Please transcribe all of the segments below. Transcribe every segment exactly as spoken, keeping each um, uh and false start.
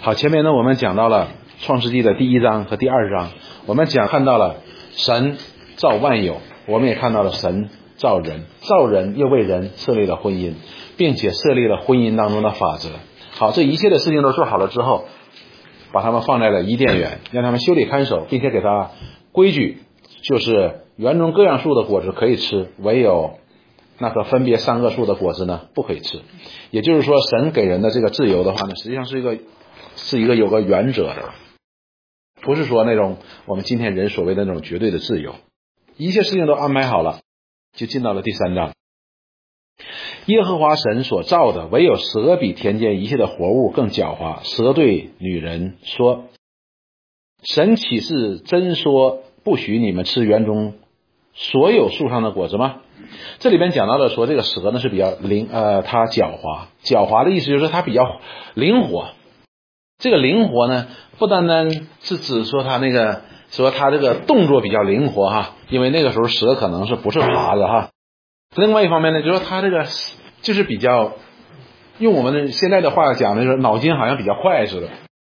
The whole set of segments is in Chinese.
好，前面呢我们讲到了创世纪的第一章和第二章，我们讲看到了神造万有，我们也看到了神造人，造人又为人设立了婚姻，并且设立了婚姻当中的法则。好，这一切的事情都做好了之后，把他们放在了伊甸园，让他们修理看守，并且给他规矩，就是园中各样树的果子可以吃，唯有那个分别善恶树的果子呢不可以吃。也就是说，神给人的这个自由的话呢，实际上是一个是一个有个原则的，不是说那种我们今天人所谓的那种绝对的自由。一切事情都安排好了，就进到了第三章。耶和华神所造的，唯有蛇比田间一切的活物更狡猾。蛇对女人说：神岂是真说不许你们吃园中所有树上的果子吗？这里边讲到了说，这个蛇呢是比较灵，呃，它狡猾。狡猾的意思就是它比较灵活。这个灵活呢，不单单是指说它那个说它这个动作比较灵活哈，因为那个时候蛇可能是不是爬的哈。另外一方面呢，就是说它这个就是比较，用我们的现在的话讲呢，就是脑筋好像比较快似的。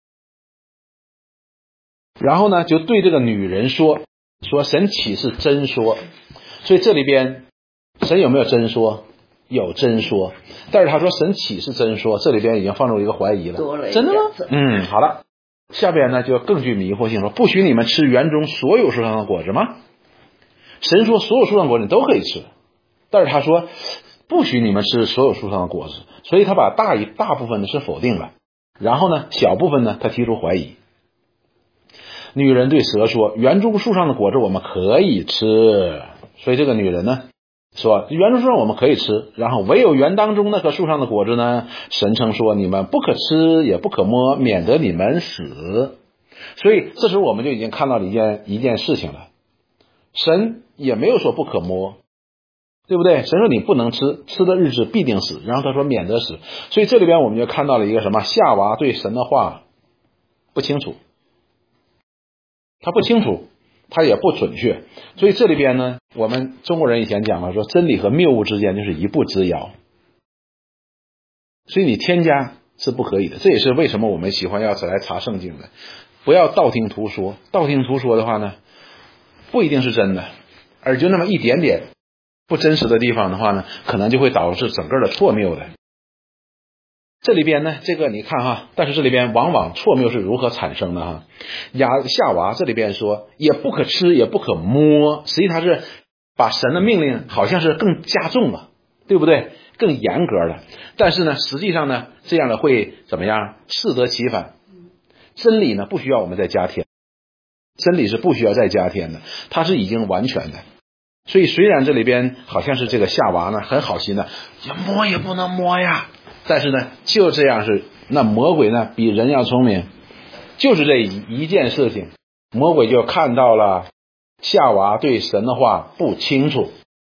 然后呢，就对这个女人说，说神岂是真说？所以这里边神有没有真说？有真说。但是他说神岂是真说？这里边已经放入一个怀疑了。真的吗？嗯，好了。下边呢就更具迷惑性，说不许你们吃园中所有树上的果子吗？神说所有树上的果子你都可以吃，但是他说不许你们吃所有树上的果子，所以他把大一大部分的是否定了，然后呢小部分呢他提出怀疑。女人对蛇说，园中树上的果子我们可以吃，所以这个女人呢说园中树上我们可以吃，然后唯有园当中那棵树上的果子呢，神称说你们不可吃也不可摸，免得你们死。所以这时候我们就已经看到了一件一件事情了，神也没有说不可摸，对不对？神说你不能吃，吃的日子必定死，然后他说免得死。所以这里边我们就看到了一个什么，夏娃对神的话不清楚，他不清楚，他也不准确。所以这里边呢，我们中国人以前讲了，说真理和谬误之间就是一步之遥，所以你添加是不可以的。这也是为什么我们喜欢要来查圣经的，不要道听途说。道听途说的话呢，不一定是真的，而就那么一点点不真实的地方的话呢，可能就会导致整个的错谬的。这里边呢，这个你看哈，但是这里边往往错谬是如何产生的哈？亚夏娃这里边说也不可吃也不可摸，实际它是把神的命令好像是更加重了，对不对？更严格了。但是呢，实际上呢，这样的会怎么样？适得其反。真理呢，不需要我们再加添，真理是不需要再加添的，它是已经完全的。所以虽然这里边好像是这个夏娃呢很好心的，摸也不能摸呀，但是呢就这样是，那魔鬼呢比人要聪明，就是这一一件事情，魔鬼就看到了夏娃对神的话不清楚。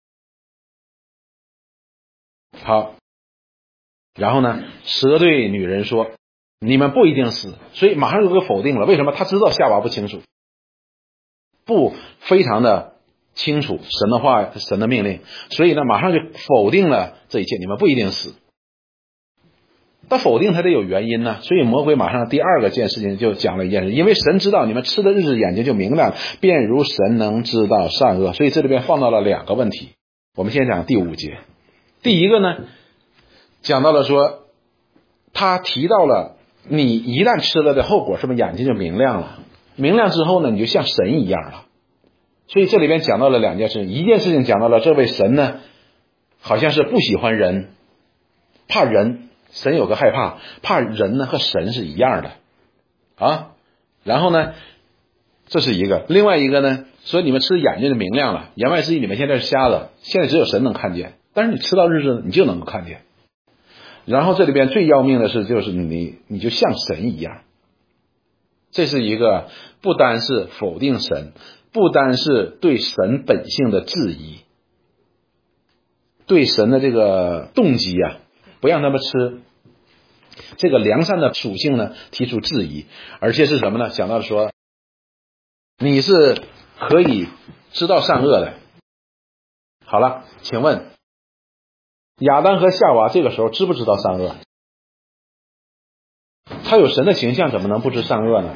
好，然后呢蛇对女人说你们不一定死，所以马上就给否定了。为什么？他知道夏娃不清楚，不非常的清楚神的话神的命令，所以呢马上就否定了这一切，你们不一定死。但否定他得有原因呢，所以魔鬼马上第二个件事情就讲了一件事，因为神知道你们吃的日子眼睛就明亮，便如神能知道善恶。所以这里边放到了两个问题。我们先讲第五节。第一个呢讲到了说，他提到了你一旦吃了的后果，是不是眼睛就明亮了？明亮之后呢，你就像神一样了。所以这里边讲到了两件事情，一件事情讲到了这位神呢好像是不喜欢人，怕人，神有个害怕，怕人呢和神是一样的啊。然后呢这是一个，另外一个呢说你们吃眼睛就明亮了，言外之意你们现在是瞎了，现在只有神能看见，但是你吃到日子你就能够看见。然后这里边最要命的是就是你你就像神一样，这是一个不单是否定神，不单是对神本性的质疑，对神的这个动机啊，不让他们吃这个良善的属性呢提出质疑，而且是什么呢？讲到说你是可以知道善恶的。好了，请问亚当和夏娃这个时候知不知道善恶？ 他有神的形象，怎么能不知善恶呢？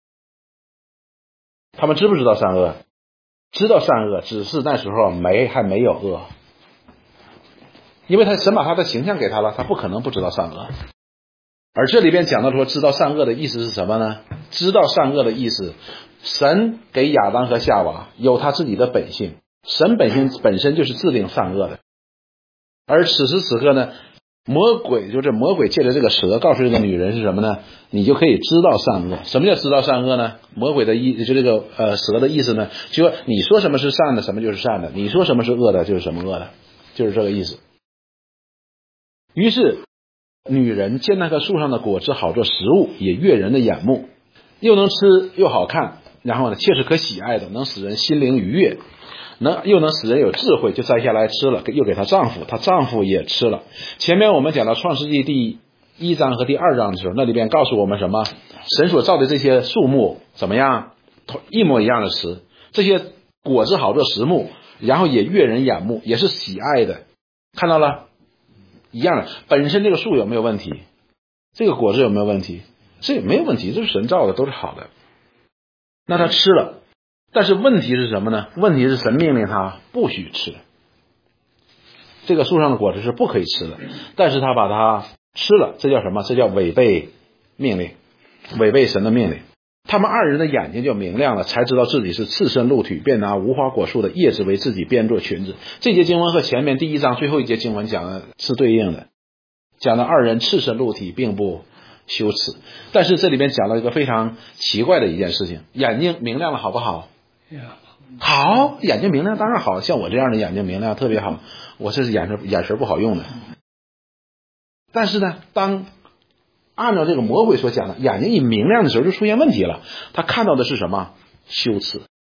他们知不知道善恶？知道善恶，只是那时候没还没有恶，因为他神把他的形象给他了，他不可能不知道善恶。而这里边讲到说知道善恶的意思是什么呢？知道善恶的意思，神给亚当和夏娃有他自己的本性，神本性本身就是制定善恶的。而此时此刻呢，魔鬼就是魔鬼借着这个蛇告诉这个女人是什么呢？你就可以知道善恶。什么叫知道善恶呢？魔鬼的意就这个呃蛇的意思呢，就说你说什么是善的，什么就是善的；你说什么是恶的，就是什么恶的，就是这个意思。于是女人见那棵树上的果子好做食物，也悦人的眼目，又能吃又好看，然后呢切是可喜爱的，能使人心灵愉悦，能又能使人有智慧，就摘下来吃了，又给她丈夫，她丈夫也吃了。前面我们讲到创世纪第一章和第二章的时候，那里边告诉我们什么？神所造的这些树木怎么样？一模一样的词，这些果子好做食物，然后也悦人眼目，也是喜爱的。看到了？一样的，本身这个树有没有问题？这个果子有没有问题？这也没有问题，这是神造的，都是好的。那他吃了，但是问题是什么呢？问题是神命令他不许吃，这个树上的果子是不可以吃的，但是他把它吃了，这叫什么？这叫违背命令，违背神的命令。他们二人的眼睛就明亮了，才知道自己是赤身露体，便拿无花果树的叶子为自己编做裙子。这节经文和前面第一章最后一节经文讲的是对应的，讲的二人赤身露体并不羞耻。但是这里边讲了一个非常奇怪的一件事情，眼睛明亮了好不好？好，眼睛明亮当然好，像我这样的眼睛明亮特别好，我这是眼神眼神不好用的。但是呢，当按照这个魔鬼所讲的，眼睛一明亮的时候就出现问题了，他看到的是什么？羞耻。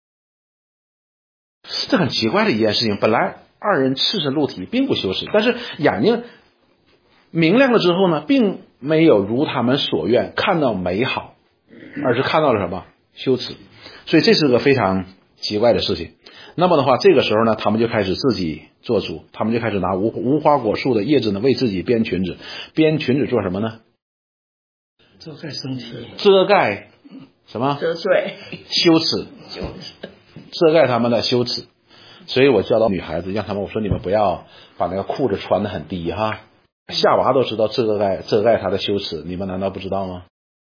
这很奇怪的一件事情，本来二人赤身露体并不羞耻，但是眼睛明亮了之后呢，并没有如他们所愿看到美好，而是看到了什么？羞耻。所以这是个非常奇怪的事情。那么的话，这个时候呢，他们就开始自己做主，他们就开始拿无无花果树的叶子呢为自己编裙子。编裙子做什么呢？ 遮盖身体， 遮盖什么？ 遮罪， 羞耻，遮盖他们的羞耻。所以我教导女孩子，让他们我说你们不要把那个裤子穿得很低哈。夏娃都知道遮盖遮盖她的羞耻，你们难道不知道吗？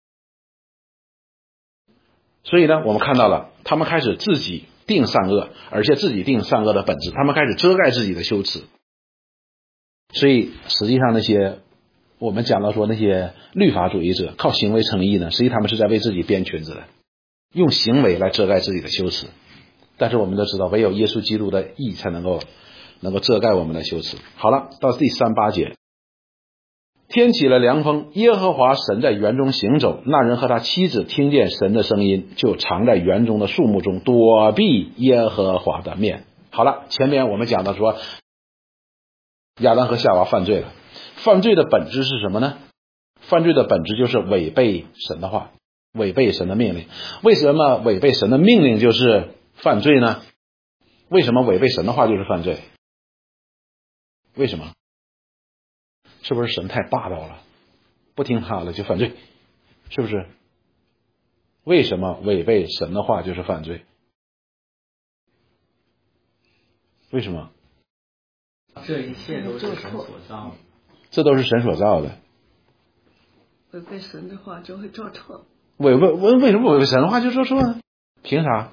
所以呢，我们看到了，他们开始自己定善恶，而且自己定善恶的本质，他们开始遮盖自己的羞耻。所以实际上那些我们讲到说那些律法主义者靠行为称义呢，实际他们是在为自己编裙子的，用行为来遮盖自己的羞耻。但是我们都知道，唯有耶稣基督的义才能够能够遮盖我们的羞耻。好了，到第三八节，天起了凉风，耶和华神在园中行走，那人和他妻子听见神的声音，就藏在园中的树木中，躲避耶和华的面。好了，前面我们讲到说亚当和夏娃犯罪了，犯罪的本质是什么呢？犯罪的本质就是违背神的话，违背神的命令。为什么违背神的命令就是犯罪呢？为什么违背神的话就是犯罪？为什么？是不是神太霸道了，不听他了就犯罪？是不是？为什么违背神的话就是犯罪？为什么？ 这一切都是神所造的， 这都是神所造的。 违背神的话就会做错。 违背为为什么违背神的话就做错呢？凭啥？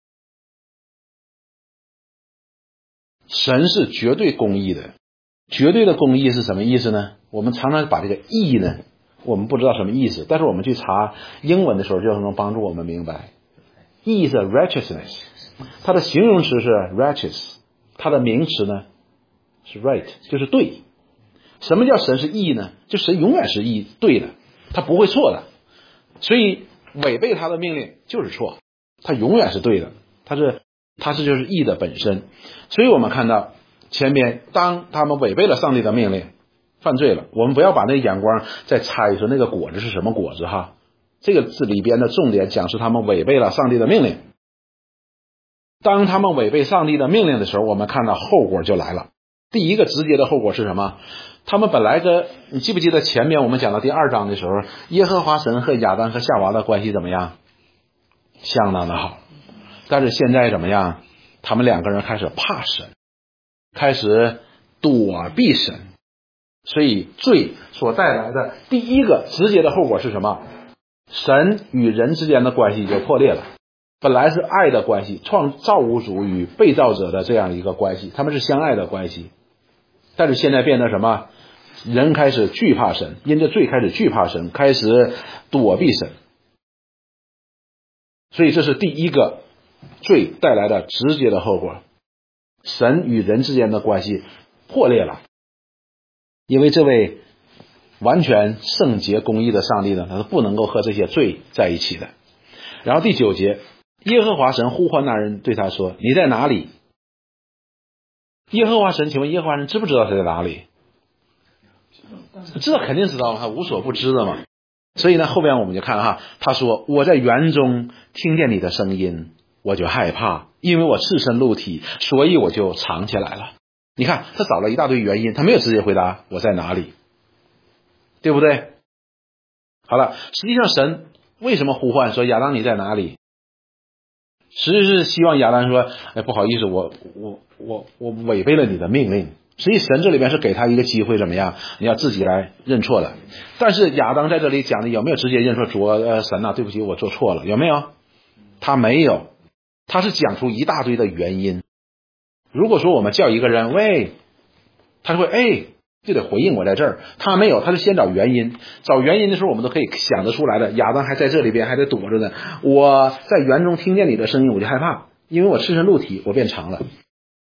神是绝对公义的。绝对的公义是什么意思呢？我们常常把这个义呢，我们不知道什么意思，但是我们去查英文的时候就能帮助我们明白。义是 righteousness， 它的形容词是 righteous， 它的名词呢是 right， 就是对。什么叫神是义呢？就神永远是义，对的，他不会错的。所以违背他的命令就是错，他永远是对的，他是他是就是义的本身。所以我们看到前面当他们违背了上帝的命令，犯罪了，我们不要把那个眼光再猜说那个果子是什么果子哈。这个字里边的重点讲是他们违背了上帝的命令。当他们违背上帝的命令的时候，我们看到后果就来了。 第一个直接的后果是什么？他们本来的，你记不记得前面我们讲到第二章的时候，耶和华神和亚当和夏娃的关系怎么样？相当的好。但是现在怎么样？他们两个人开始怕神，开始躲避神，所以罪所带来的第一个直接的后果是什么？神与人之间的关系就破裂了。本来是爱的关系，创造物主与被造者的这样一个关系，他们是相爱的关系。但是现在变得什么？人开始惧怕神，因着罪开始惧怕神，开始躲避神。所以这是第一个罪带来的直接的后果，神与人之间的关系破裂了。因为这位完全圣洁公义的上帝呢，他是不能够和这些罪在一起的。然后第九节，耶和华神呼唤那人，对他说：你在哪里？耶和华神，请问耶和华神知不知道他在哪里？知道，肯定知道，他无所不知的嘛。所以呢，后边我们就看哈，他说：我在园中听见你的声音，我就害怕，因为我赤身露体，所以我就藏起来了。你看，他找了一大堆原因，他没有直接回答我在哪里，对不对？好了，实际上神为什么呼唤说亚当你在哪里？实际是希望亚当说：哎，不好意思，我我我我违背了你的命令。实际神这里边是给他一个机会，怎么样？你要自己来认错了。但是亚当在这里讲的有没有直接认错？主呃神啊，对不起，我做错了，有没有？他没有，他是讲出一大堆的原因。如果说我们叫一个人喂，他说哎，就得回应我在这儿。他没有，他是先找原因。找原因的时候，我们都可以想得出来的。亚当还在这里边还得躲着呢。我在园中听见你的声音，我就害怕，因为我赤身露体，我变长了。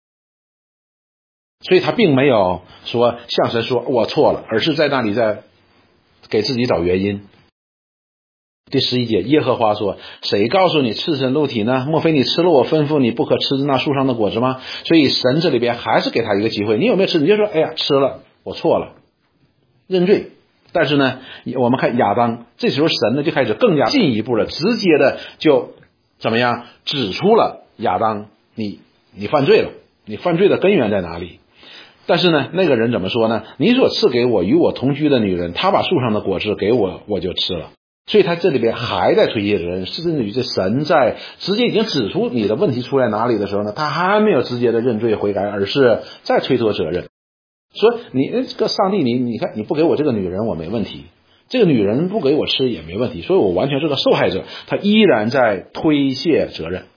所以他并没有说向神说我错了，而是在那里在给自己找原因。第十一节，耶和华说：谁告诉你赤身露体呢？莫非你吃了我吩咐你不可吃那树上的果子吗？所以神这里边还是给他一个机会，你有没有吃？你就说哎呀，吃了，我错了，认罪。但是呢，我们看亚当，这时候神呢就开始更加进一步了，直接的就怎么样指出了亚当，你你犯罪了，你犯罪的根源在哪里？但是呢，那个人怎么说呢？你所赐给我与我同居的女人，她把树上的果子给我，我就吃了。所以他这里边还在推卸责任，甚至于这神在直接已经指出你的问题出在哪里的时候呢，他还没有直接的认罪悔改，而是在推脱责任。说你这个上帝，你你看你不给我这个女人我没问题，这个女人不给我吃也没问题，所以我完全是个受害者。他依然在推卸责任。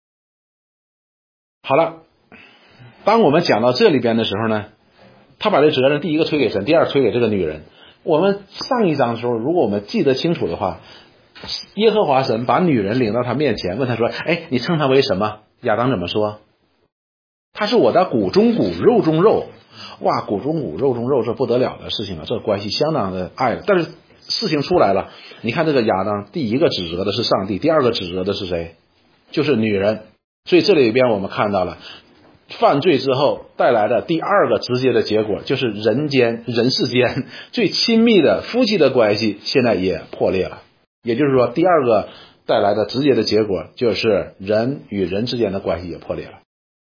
好了，当我们讲到这里边的时候呢，他把这责任第一个推给神，第二推给这个女人。我们上一章的时候，如果我们记得清楚的话，耶和华神把女人领到他面前，问他说：哎，你称他为什么？亚当怎么说？他是我的骨中骨，肉中肉。哇，骨中骨，肉中肉，这不得了的事情啊，这个关系相当的爱了。但是事情出来了，你看这个亚当，第一个指责的是上帝，第二个指责的是谁？就是女人。所以这里边我们看到了犯罪之后带来的第二个直接的结果，就是人间人世间最亲密的夫妻的关系现在也破裂了。也就是说，第二个带来的直接的结果就是人与人之间的关系也破裂了。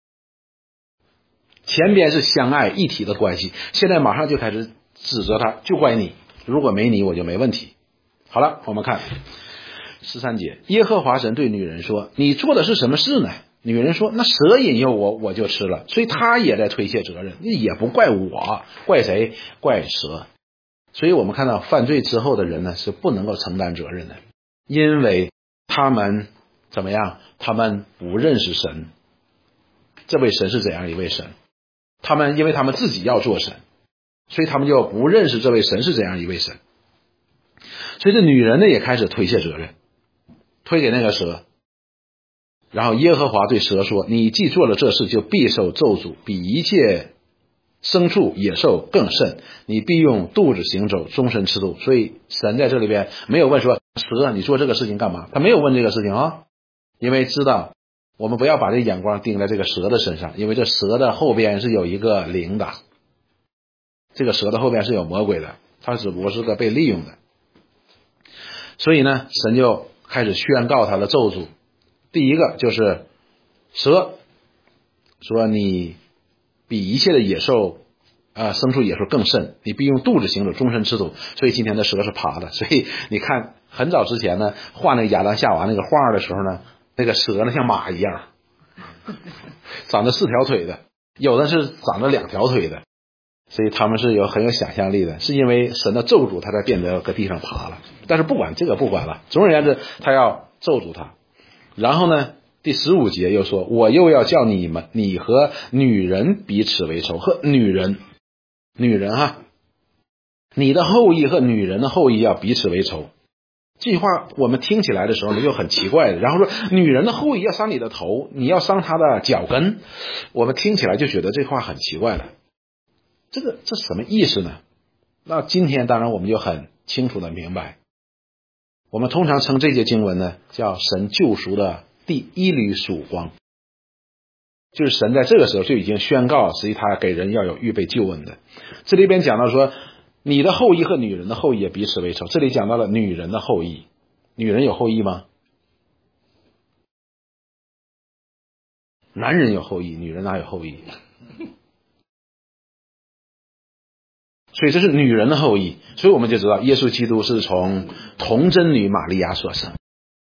前边是相爱一体的关系，现在马上就开始指责他，就怪你，如果没你我就没问题。好了，我们看十三节，耶和华神对女人说：你做的是什么事呢？女人说：那蛇引诱我，我就吃了。所以他也在推卸责任，也不怪我，怪谁？怪蛇。所以我们看到犯罪之后的人呢，是不能够承担责任的，因为他们怎么样？他们不认识神，这位神是怎样一位神？他们因为他们自己要做神，所以他们就不认识这位神是怎样一位神。所以这女人呢也开始推卸责任，推给那个蛇。然后耶和华对蛇说：你既做了这事，就必受咒诅，比一切牲畜野兽更甚，你必用肚子行走，终身吃肚。所以神在这里边没有问说蛇你做这个事情干嘛，他没有问这个事情啊、哦，因为知道我们不要把这眼光盯在这个蛇的身上，因为这蛇的后边是有一个灵的，这个蛇的后边是有魔鬼的，他只不过是个被利用的。所以呢，神就开始宣告他的咒诅。第一个就是蛇说你比一切的野兽啊、呃，牲畜野兽更甚，你必用肚子行走，终身吃土。所以今天的蛇是爬的。所以你看，很早之前呢，画那个亚当夏娃那个画的时候呢，那个蛇呢像马一样，长着四条腿的，有的是长着两条腿的。所以他们是有很有想象力的，是因为神的咒诅，他才变得搁地上爬了。但是不管这个不管了，总而言之，他要咒诅他。然后呢，第十五节又说，我又要叫你们，你和女人彼此为仇，和女人，女人哈，你的后裔和女人的后裔要彼此为仇。这句话我们听起来的时候呢，就很奇怪的。然后说，女人的后裔要伤你的头，你要伤她的脚跟，我们听起来就觉得这话很奇怪了。这个这什么意思呢？那今天当然我们就很清楚的明白，我们通常称这节经文呢叫神救赎的第一缕曙光，就是神在这个时候就已经宣告，实际他给人要有预备救恩的。这里边讲到说，你的后裔和女人的后裔也彼此为仇，这里讲到了女人的后裔。女人有后裔吗？男人有后裔，女人哪有后裔？所以这是女人的后裔，所以我们就知道耶稣基督是从童贞女玛利亚所生。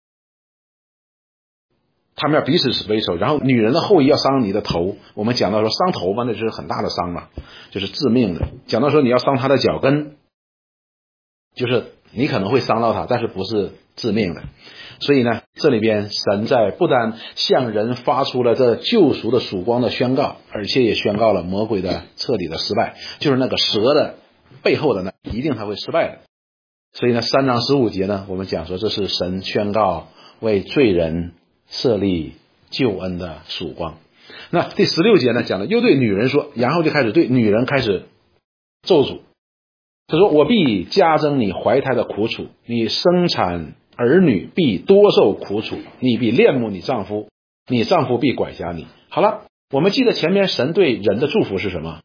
他们要彼此为仇，然后女人的后裔要伤你的头。我们讲到说伤头嘛，那就是很大的伤嘛，就是致命的。讲到说你要伤他的脚跟，就是你可能会伤到他，但是不是致命的。所以呢，这里边神在不但向人发出了这救赎的曙光的宣告，而且也宣告了魔鬼的彻底的失败，就是那个蛇的背后的呢，一定他会失败的。所以呢，三章十五节呢，我们讲说这是神宣告为罪人设立救恩的曙光。那第十六节呢，讲的又对女人说，然后就开始对女人开始咒诅。他说，我必加增你怀胎的苦楚，你生产儿女必多受苦楚，你必恋慕你丈夫，你丈夫必管辖你。好了，我们记得前面神对人的祝福是什么？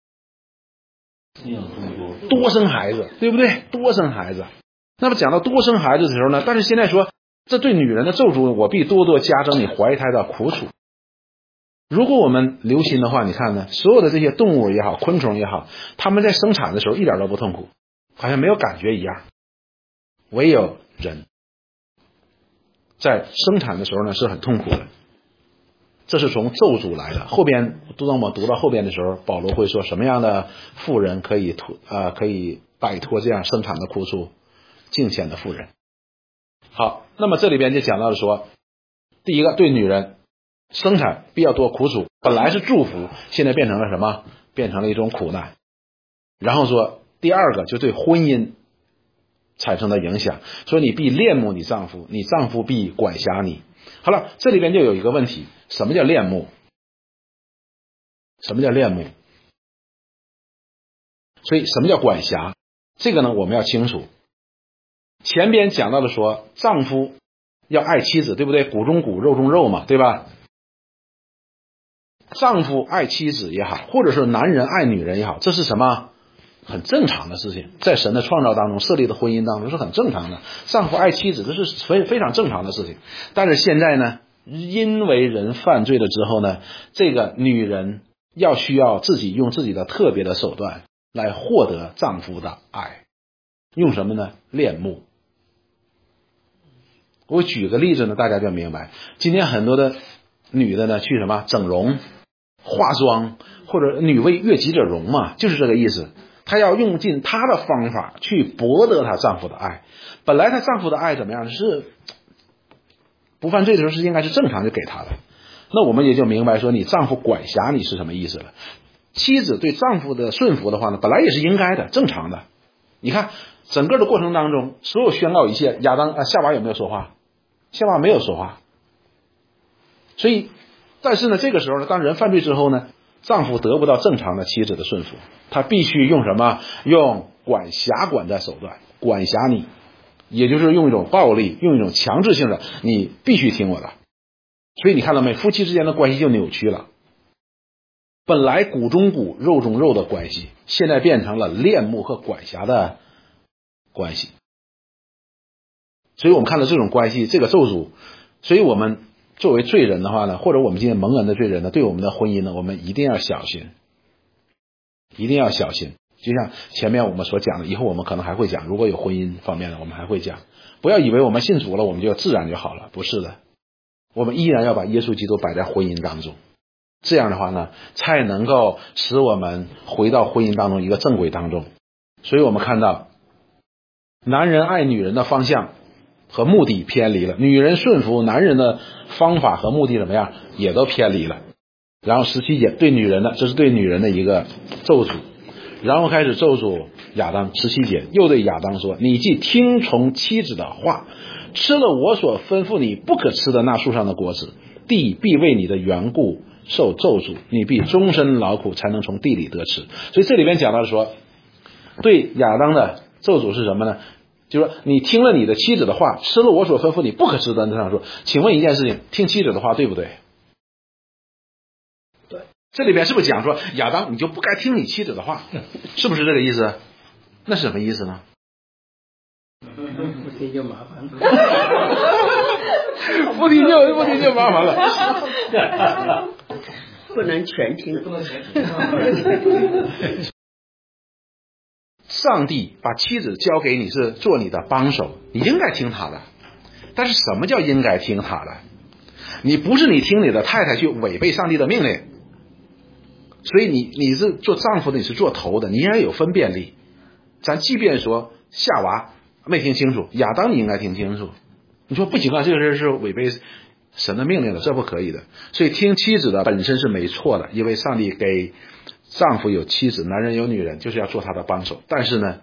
多生孩子，对不对？多生孩子。那么讲到多生孩子的时候呢，但是现在说这对女人的咒诅，我必多多加增你怀胎的苦楚。如果我们留心的话，你看呢，所有的这些动物也好，昆虫也好，他们在生产的时候一点都不痛苦，好像没有感觉一样。唯有人在生产的时候呢是很痛苦的，这是从咒诅来的。后边当我们读到后边的时候，保罗会说什么样的妇人可以脱呃可以摆脱这样生产的苦楚？敬虔的妇人。好，那么这里边就讲到了说，第一个对女人生产必要多苦楚，本来是祝福，现在变成了什么？变成了一种苦难。然后说第二个就对婚姻产生的影响，说你必恋慕你丈夫，你丈夫必管辖你。好了，这里边就有一个问题，什么叫恋慕？什么叫恋慕？所以什么叫管辖？这个呢我们要清楚。前边讲到的说丈夫要爱妻子，对不对？骨中骨肉中肉嘛，对吧？丈夫爱妻子也好，或者是男人爱女人也好，这是什么？很正常的事情，在神的创造当中设立的婚姻当中是很正常的。丈夫爱妻子，这是非非常正常的事情。但是现在呢，因为人犯罪了之后呢，这个女人要需要自己用自己的特别的手段来获得丈夫的爱。用什么呢？恋慕。我举个例子呢，大家就明白。今天很多的女的呢，去什么整容、化妆，或者女为悦己者容嘛，就是这个意思。她要用尽她的方法去博得她丈夫的爱。本来她丈夫的爱怎么样？是不犯罪的时候是应该是正常就给她的。那我们也就明白说，你丈夫管辖你是什么意思了。妻子对丈夫的顺服的话呢，本来也是应该的，正常的。你看整个的过程当中，所有宣告一切，亚当啊夏娃有没有说话？夏娃没有说话。所以但是呢，这个时候呢，当人犯罪之后呢，丈夫得不到正常的妻子的顺服，他必须用什么？用管辖管的手段管辖你，也就是用一种暴力，用一种强制性的，你必须听我的。所以你看到没？夫妻之间的关系就扭曲了。本来骨中骨肉中肉的关系，现在变成了恋慕和管辖的关系。所以我们看到这种关系，这个咒诅，所以我们作为罪人的话呢，或者我们今天蒙恩的罪人呢，对我们的婚姻呢，我们一定要小心。 一定要小心。就像前面我们所讲的，以后我们可能还会讲，如果有婚姻方面的我们还会讲。不要以为我们信主了我们就自然就好了，不是的，我们依然要把耶稣基督摆在婚姻当中，这样的话呢才能够使我们回到婚姻当中一个正轨当中。所以我们看到男人爱女人的方向和目的偏离了，女人顺服男人的方法和目的怎么样也都偏离了。然后十七节对女人的，这是对女人的一个咒诅，然后开始咒诅亚当。十七节又对亚当说，你既听从妻子的话，吃了我所吩咐你不可吃的那树上的果子，地必为你的缘故受咒诅，你必终身劳苦才能从地里得吃。所以这里边讲到说对亚当的咒诅是什么呢？就是说你听了你的妻子的话，吃了我所吩咐你不可吃的那上说。请问一件事情，听妻子的话对不对？ 对。 这里边是不是讲说亚当你就不该听你妻子的话？是不是这个意思？那是什么意思呢？ 不听就麻烦了。 不听就不听就麻烦了。 不能全听， 不能全听。 上帝把妻子交给你是做你的帮手，你应该听他的。但是什么叫应该听他的？你不是你听你的太太去违背上帝的命令，所以你你是做丈夫的，你是做头的，你应该有分辨力。咱即便说夏娃没听清楚，亚当你应该听清楚。你说不行啊，这个事是违背神的命令的，这不可以的。所以听妻子的本身是没错的，因为上帝给丈夫有妻子，男人有女人，就是要做他的帮手。但是呢，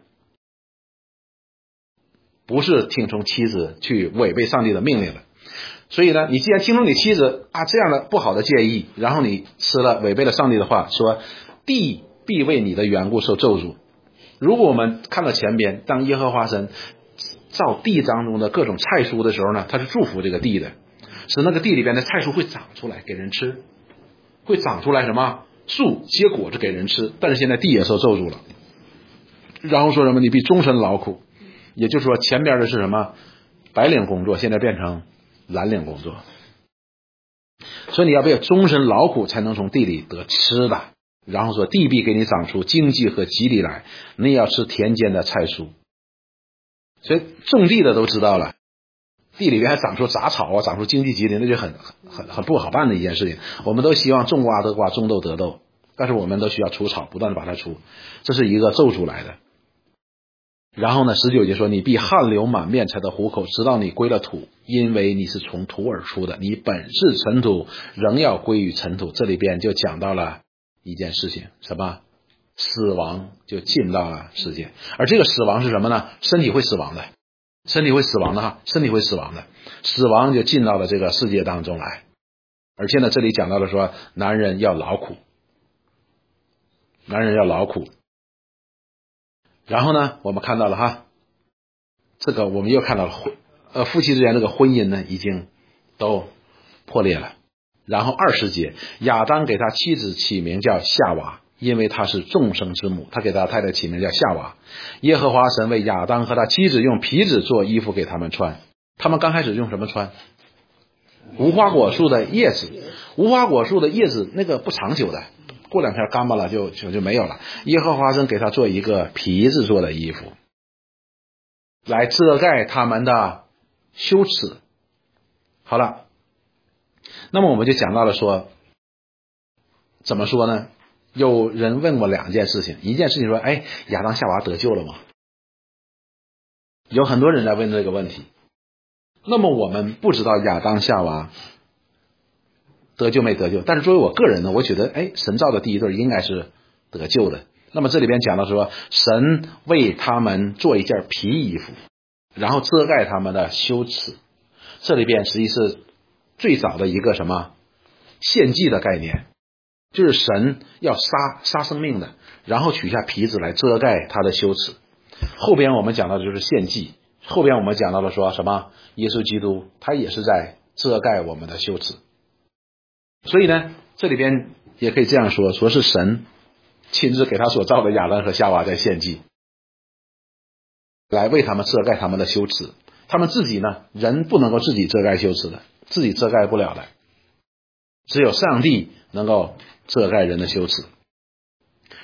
不是听从妻子去违背上帝的命令的。所以呢，你既然听从你妻子啊这样的不好的建议，然后你吃了违背了上帝的话，说地必为你的缘故受咒诅。如果我们看到前边，当耶和华神造地当中的各种菜蔬的时候呢，他是祝福这个地的，使那个地里边的菜蔬会长出来给人吃，会长出来什么树结果子给人吃。但是现在地也受咒诅了，然后说什么你必终身劳苦，也就是说前边的是什么白领工作，现在变成蓝领工作。所以你要被终身劳苦才能从地里得吃的。然后说地必给你长出经济和吉利来，你也要吃田间的菜蔬。所以种地的都知道了，地里边还长出杂草啊，长出经济吉利，那就很很很不好办的一件事情。我们都希望种瓜得瓜，种豆得豆，但是我们都需要除草，不断的把它除，这是一个咒诅来的。然后呢十九节说你必汗流满面才得糊口，直到你归了土，因为你是从土而出的，你本是尘土，仍要归于尘土。这里边就讲到了一件事情，什么？死亡就进到了世界。而这个死亡是什么呢？身体会死亡的，身体会死亡的哈，身体会死亡的，死亡就进到了这个世界当中来。而且呢这里讲到了说男人要劳苦，男人要劳苦。然后呢我们看到了哈，这个我们又看到了呃夫妻之间这个婚姻呢已经都破裂了。然后二十节，亚当给他妻子起名叫夏娃，因为他是众生之母，他给他太太起名叫夏娃。耶和华神为亚当和他妻子用皮子做衣服给他们穿。他们刚开始用什么穿？无花果树的叶子。无花果树的叶子那个不长久的，过两天干巴了就就就没有了。耶和华神给他做一个皮子做的衣服，来遮盖他们的羞耻。好了，那么我们就讲到了说，怎么说呢？有人问我两件事情，一件事情说，哎，亚当夏娃得救了吗？有很多人来问这个问题。那么我们不知道亚当夏娃得救没得救，但是作为我个人呢，我觉得，哎，神造的第一对应该是得救的。那么这里边讲到说，神为他们做一件皮衣服，然后遮盖他们的羞耻。这里边实际是最早的一个什么献祭的概念，就是神要杀杀生命的，然后取下皮子来遮盖他的羞耻。后边我们讲到的就是献祭，后边我们讲到了说什么耶稣基督他也是在遮盖我们的羞耻。所以呢这里边也可以这样说，说是神亲自给他所造的亚当和夏娃在献祭，来为他们遮盖他们的羞耻。他们自己呢，人不能够自己遮盖羞耻的，自己遮盖不了的，只有上帝能够遮盖人的羞耻。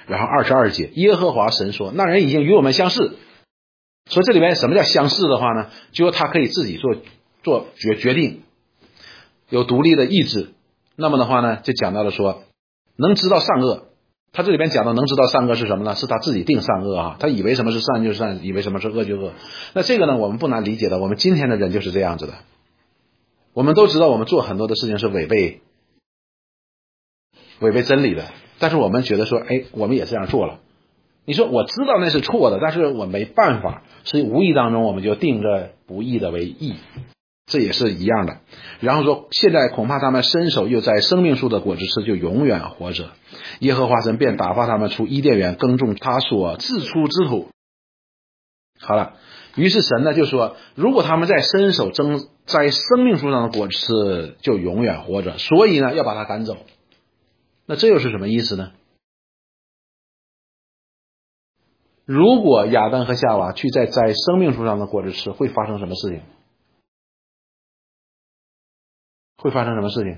然后二十二节，耶和华神说，那人已经与我们相似。所以这里面什么叫相似的话呢？就是他可以自己做做决决定，有独立的意志。那么的话呢，就讲到了说能知道善恶。他这里边讲到能知道善恶是什么呢？是他自己定善恶啊，他以为什么是善就是善，以为什么是恶就恶。那这个呢，我们不难理解的，我们今天的人就是这样子的。我们都知道我们做很多的事情是违背违背真理的，但是我们觉得说，哎，我们也这样做了。你说我知道那是错的，但是我没办法，所以无意当中我们就定这不义的为义，这也是一样的。然后说，现在恐怕他们伸手又在生命树的果子吃，就永远活着。耶和华神便打发他们出伊甸园，耕种他所自出之土。好了，于是神呢就说，如果他们在伸手争在生命树上的果子吃，就永远活着，所以呢要把他赶走。那这又是什么意思呢？如果亚当和夏娃去在摘生命树上的果子吃，会发生什么事情？会发生什么事情？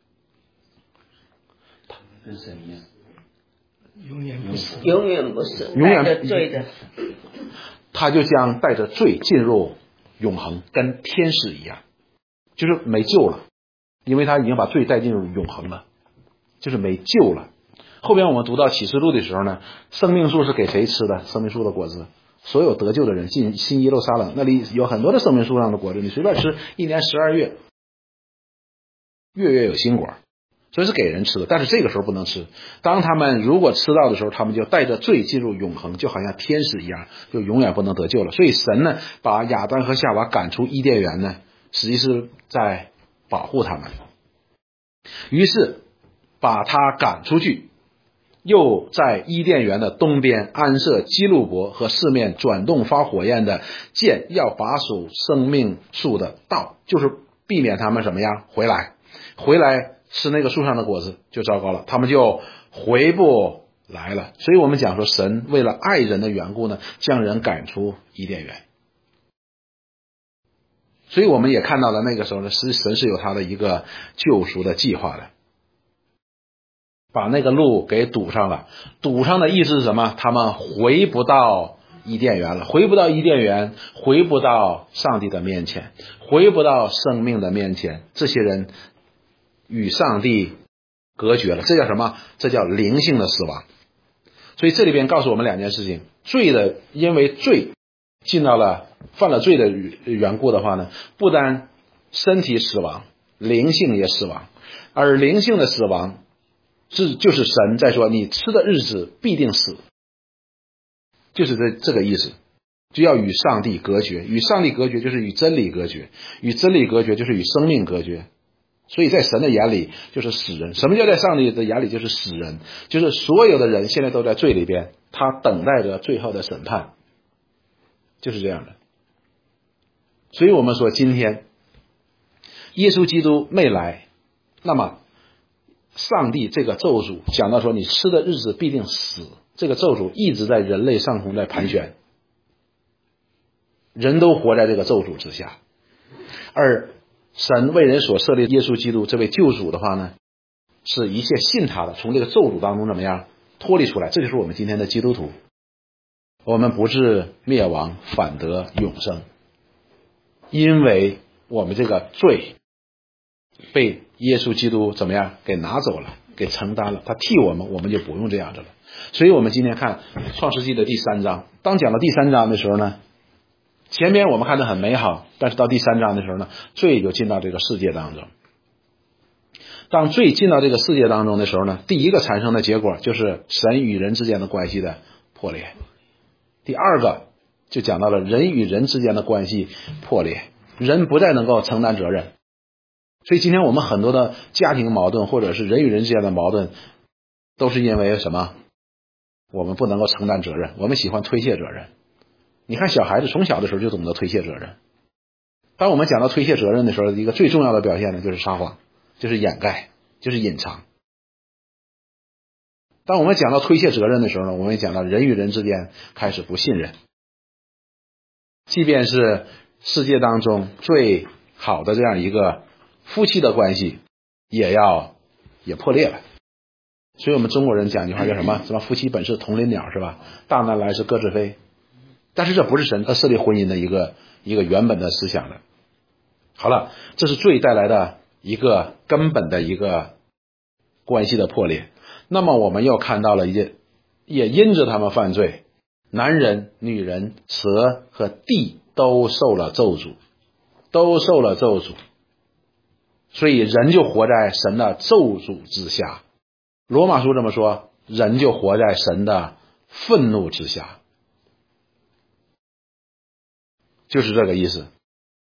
跟神一样，永远不死， 永远不死， 永远带着罪的， 他就将带着罪进入永恒，跟天使一样，就是没救了，因为他已经把罪带进入永恒了，就是没救了。后边我们读到启示录的时候呢，生命树是给谁吃的？生命树的果子，所有得救的人进新耶路撒冷，那里有很多的生命树上的果子，你随便吃，一年十二月，月月有新果，所以是给人吃的。但是这个时候不能吃，当他们如果吃到的时候，他们就带着罪进入永恒，就好像天使一样，就永远不能得救了。所以神呢把亚当和夏娃赶出伊甸园呢，实际是在保护他们，于是把他赶出去，又在伊甸园的东边安设基路伯和四面转动发火焰的剑，要把守生命树的道，就是避免他们什么样回来回来吃那个树上的果子，就糟糕了，他们就回不来了。所以我们讲说，神为了爱人的缘故呢，将人赶出伊甸园。所以我们也看到了那个时候呢，神是有他的一个救赎的计划的，把那个路给堵上了。堵上的意思是什么？他们回不到伊甸园了，回不到伊甸园，回不到上帝的面前，回不到生命的面前，这些人与上帝隔绝了，这叫什么？这叫灵性的死亡。所以这里边告诉我们两件事情，罪的，因为罪进到了犯了罪的缘故的话呢，不单身体死亡，灵性也死亡。而灵性的死亡是就是神在说，你吃的日子必定死，就是这这个意思，就要与上帝隔绝。与上帝隔绝就是与真理隔绝，与真理隔绝就是与生命隔绝。所以在神的眼里就是死人。什么叫在上帝的眼里就是死人？就是所有的人现在都在罪里边，他等待着最后的审判，就是这样的。所以我们说今天耶稣基督没来，那么上帝这个咒诅讲到说你吃的日子必定死，这个咒诅一直在人类上空在盘旋，人都活在这个咒诅之下。而神为人所设立耶稣基督这位救主的话呢，是一切信他的从这个咒诅当中怎么样脱离出来，这就是我们今天的基督徒。我们不是灭亡，反得永生，因为我们这个罪被耶稣基督怎么样给拿走了，给承担了，他替我们，我们就不用这样子了。所以我们今天看创世纪的第三章，当讲到第三章的时候呢，前面我们看得很美好，但是到第三章的时候呢，罪就进到这个世界当中。当罪进到这个世界当中的时候呢，第一个产生的结果就是神与人之间的关系的破裂。第二个就讲到了人与人之间的关系破裂，人不再能够承担责任。所以今天我们很多的家庭矛盾或者是人与人之间的矛盾，都是因为什么？我们不能够承担责任，我们喜欢推卸责任。你看小孩子从小的时候就懂得推卸责任。当我们讲到推卸责任的时候，一个最重要的表现呢，就是撒谎，就是掩盖，就是隐藏。当我们讲到推卸责任的时候呢，我们也讲到人与人之间开始不信任。即便是世界当中最好的这样一个夫妻的关系，也要也破裂了。 所以我们中国人讲句话叫什么？什么夫妻本是同林鸟，是吧？大难来时各自飞。但是这不是神设立婚姻的一个一个原本的思想的。好了，这是罪带来的一个根本的一个关系的破裂。那么我们又看到了一件，也因着他们犯罪，男人、女人、蛇和地都受了咒诅，都受了咒诅。所以人就活在神的咒诅之下。罗马书这么说，人就活在神的愤怒之下，就是这个意思。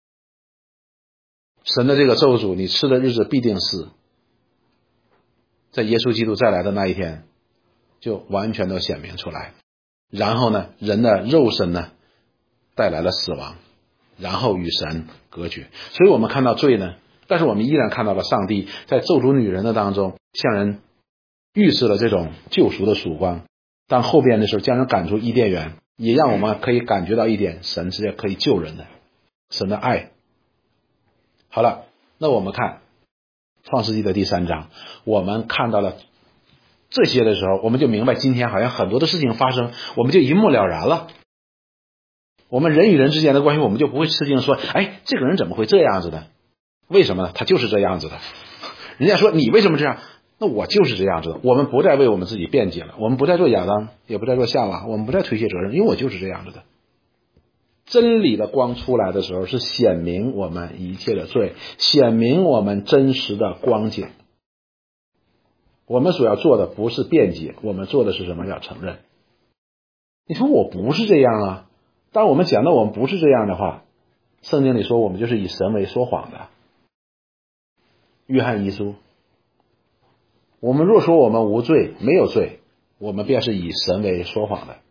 神的这个咒诅，你吃的日子必定是在耶稣基督再来的那一天就完全都显明出来。然后呢，人的肉身呢带来了死亡，然后与神隔绝。所以我们看到罪呢，但是我们依然看到了上帝在咒诅女人的当中向人预示了这种救赎的曙光。当后边的时候将人赶出伊甸园，也让我们可以感觉到一点神是可以救人的，神的爱。好了，那我们看创世纪的第三章，我们看到了这些的时候，我们就明白今天好像很多的事情发生，我们就一目了然了。我们人与人之间的关系，我们就不会吃惊说，哎，这个人怎么会这样子的？为什么呢？他就是这样子的。人家说你为什么这样？那我就是这样子的。我们不再为我们自己辩解了，我们不再做亚当，也不再做夏娃，我们不再推卸责任，因为我就是这样子的。真理的光出来的时候，是显明我们一切的罪，显明我们真实的光景。我们所要做的不是辩解，我们做的是什么？要承认。你说我不是这样啊，当我们讲到我们不是这样的话，圣经里说我们就是以神为说谎的。约翰一书，我们若说我们无罪，没有罪，我们便是以神为说谎的。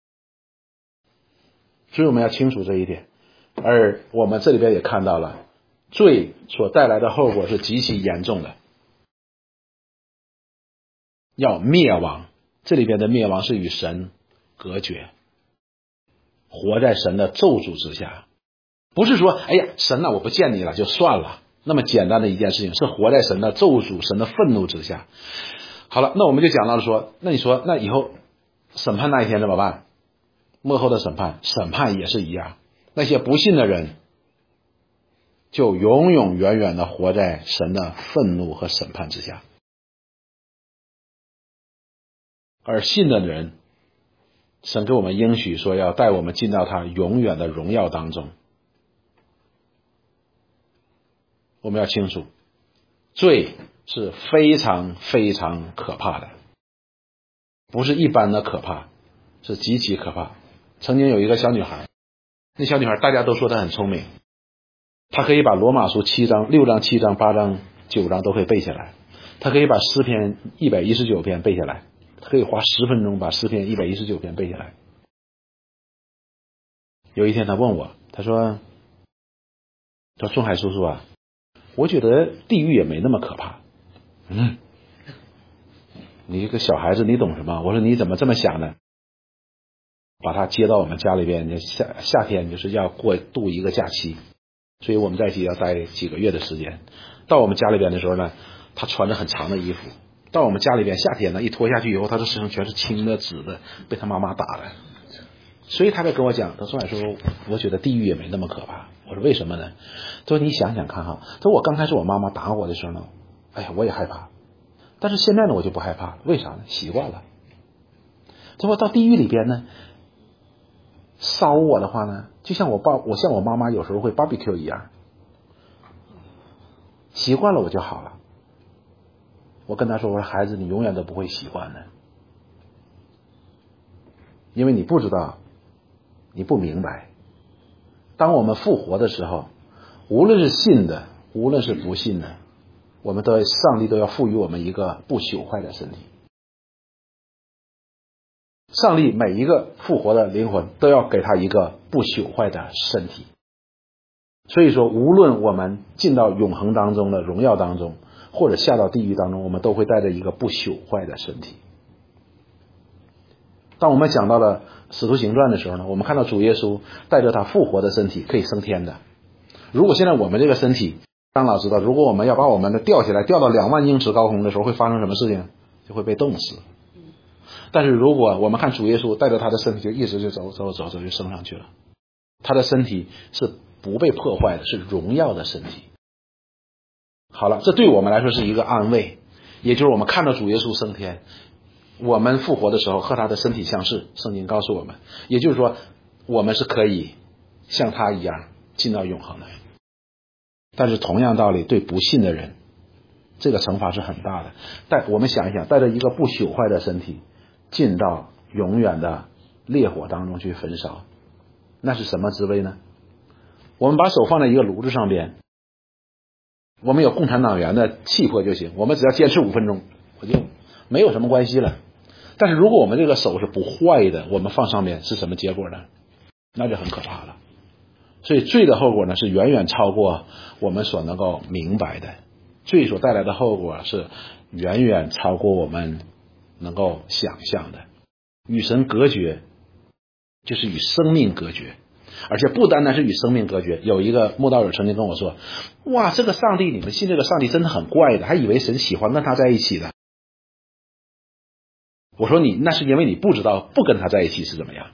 所以我们要清楚这一点。而我们这里边也看到了罪所带来的后果是极其严重的，要灭亡。这里边的灭亡是与神隔绝，活在神的咒诅之下。不是说哎呀神啊我不见你了就算了，那么简单的一件事情，是活在神的咒诅、神的愤怒之下。好了，那我们就讲到了说，那你说那以后审判那一天怎么办？末后的审判，审判也是一样，那些不信的人就永永远远的活在神的愤怒和审判之下，而信的人，神给我们应许说要带我们进到他永远的荣耀当中。我们要清楚，罪是非常非常可怕的，不是一般的可怕，是极其可怕。曾经有一个小女孩，那小女孩大家都说她很聪明，她可以把罗马书七章、六章、七章、八章、九章都可以背下来，她可以把诗篇一百一十九篇背下来，她可以花十分钟把诗篇一百一十九篇背下来。有一天她问我，她说：“她说钟海叔叔啊，我觉得地狱也没那么可怕。”嗯，你一个小孩子你懂什么？我说你怎么这么想呢？把他接到我们家里边，夏夏天就是要过度一个假期，所以我们在一起要待几个月的时间。到我们家里边的时候呢，他穿着很长的衣服。到我们家里边，夏天呢一脱下去以后，他的身上全是青的、紫的，被他妈妈打的。所以他在跟我讲，他说：“来说，我觉得地狱也没那么可怕。”我说：“为什么呢？”他说：“你想想看哈，他说我刚开始我妈妈打我的时候呢，哎呀我也害怕，但是现在呢我就不害怕，为啥呢？习惯了。结果到地狱里边呢，烧我的话呢，就像我爸，我像我妈妈有时候会 barbecue 一样，习惯了我就好了。”我跟他说：“我说孩子，你永远都不会习惯的，因为你不知道，你不明白。当我们复活的时候，无论是信的，无论是不信的，我们都上帝都要赋予我们一个不朽坏的身体。上帝每一个复活的灵魂都要给他一个不朽坏的身体。所以说，无论我们进到永恒当中的荣耀当中，或者下到地狱当中，我们都会带着一个不朽坏的身体。当我们讲到了使徒行传的时候呢，我们看到主耶稣带着他复活的身体可以升天的。如果现在我们这个身体，张老知道，如果我们要把我们的吊起来，吊到两万英尺高空的时候，会发生什么事情？ 就会被冻死。但是如果我们看主耶稣带着他的身体就一直就走走走走就升上去了，他的身体是不被破坏的，是荣耀的身体。好了，这对我们来说是一个安慰，也就是我们看到主耶稣升天，我们复活的时候和他的身体相似，圣经告诉我们，也就是说我们是可以像他一样进到永恒的。但是同样道理，对不信的人这个惩罚是很大的。但我们想一想，带着一个不朽坏的身体进到永远的烈火当中去焚烧，那是什么滋味呢？我们把手放在一个炉子上边，我们有共产党员的气魄就行，我们只要坚持五分钟我就没有什么关系了。但是如果我们这个手是不坏的，我们放上面是什么结果呢？那就很可怕了。所以罪的后果呢，是远远超过我们所能够明白的，罪所带来的后果是远远超过我们能够想象的。与神隔绝就是与生命隔绝，而且不单单是与生命隔绝。有一个慕道友曾经跟我说，哇，这个上帝，你们信这个上帝真的很怪的，还以为神喜欢跟他在一起的。我说你那是因为你不知道不跟他在一起是怎么样。